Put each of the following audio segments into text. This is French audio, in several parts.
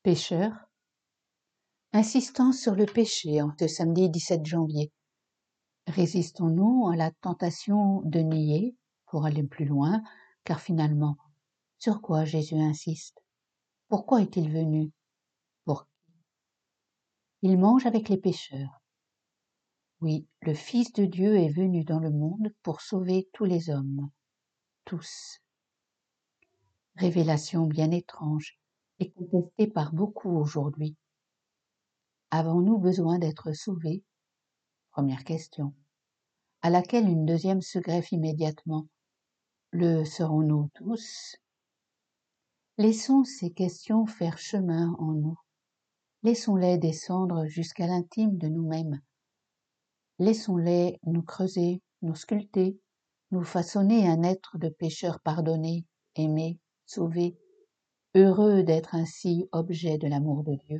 Pécheur, insistant sur le péché en ce samedi 17 janvier. Résistons-nous à la tentation de nier pour aller plus loin, car finalement, sur quoi Jésus insiste? Pourquoi est-il venu? Pour qui? Il mange avec les pécheurs. Oui, le Fils de Dieu est venu dans le monde pour sauver tous les hommes, tous. Révélation bien étrange et contestée par beaucoup aujourd'hui. Avons-nous besoin d'être sauvés? Première question, à laquelle une deuxième se greffe immédiatement. Le serons-nous tous? Laissons ces questions faire chemin en nous. Laissons-les descendre jusqu'à l'intime de nous-mêmes. Laissons-les nous creuser, nous sculpter, nous façonner un être de pécheurs pardonnés, aimés, sauvés, heureux d'être ainsi objet de l'amour de Dieu.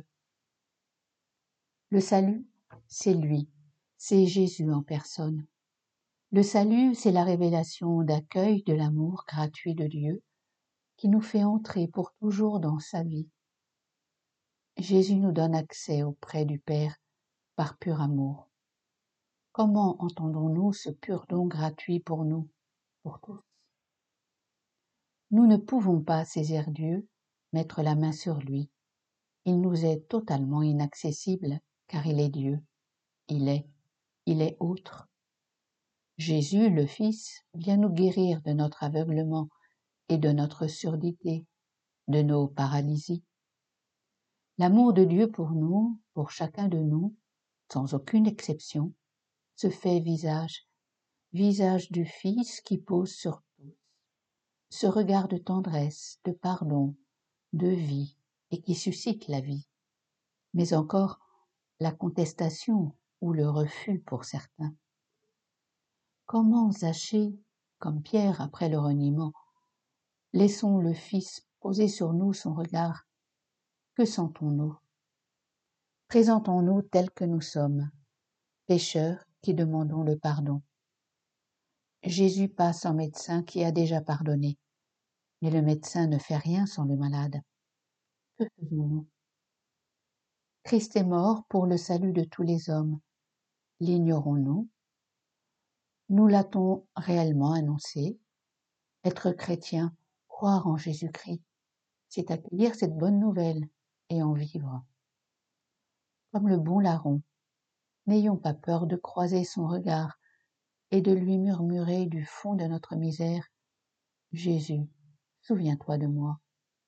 Le salut, c'est lui, c'est Jésus en personne. Le salut, c'est la révélation d'accueil de l'amour gratuit de Dieu qui nous fait entrer pour toujours dans sa vie. Jésus nous donne accès auprès du Père par pur amour. Comment entendons-nous ce pur don gratuit pour nous, pour tous? Nous ne pouvons pas saisir Dieu, mettre la main sur lui. Il nous est totalement inaccessible car il est Dieu. Il est autre. Jésus, le Fils, vient nous guérir de notre aveuglement et de notre surdité, de nos paralysies. L'amour de Dieu pour nous, pour chacun de nous, sans aucune exception, se fait visage du Fils qui pose sur tous, ce regard de tendresse, de pardon, de vie, et qui suscite la vie, mais encore la contestation ou le refus pour certains. Comment Zachée, comme Pierre après le reniement, laissons le Fils poser sur nous son regard. Que sentons-nous? Présentons-nous tels que nous sommes, pécheurs qui demandons le pardon. Jésus passe en médecin qui a déjà pardonné, mais le médecin ne fait rien sans le malade. Que faisons-nous? Christ est mort pour le salut de tous les hommes. L'ignorons-nous? Nous l'a-t-on réellement annoncé? Être chrétien, croire en Jésus-Christ, c'est accueillir cette bonne nouvelle et en vivre. Comme le bon larron, n'ayons pas peur de croiser son regard et de lui murmurer du fond de notre misère, « Jésus, souviens-toi de moi ».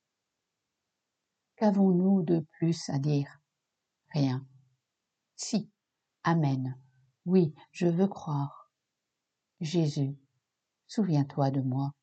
Qu'avons-nous de plus à dire? Rien. Si, Amen. Oui, je veux croire. Jésus, souviens-toi de moi.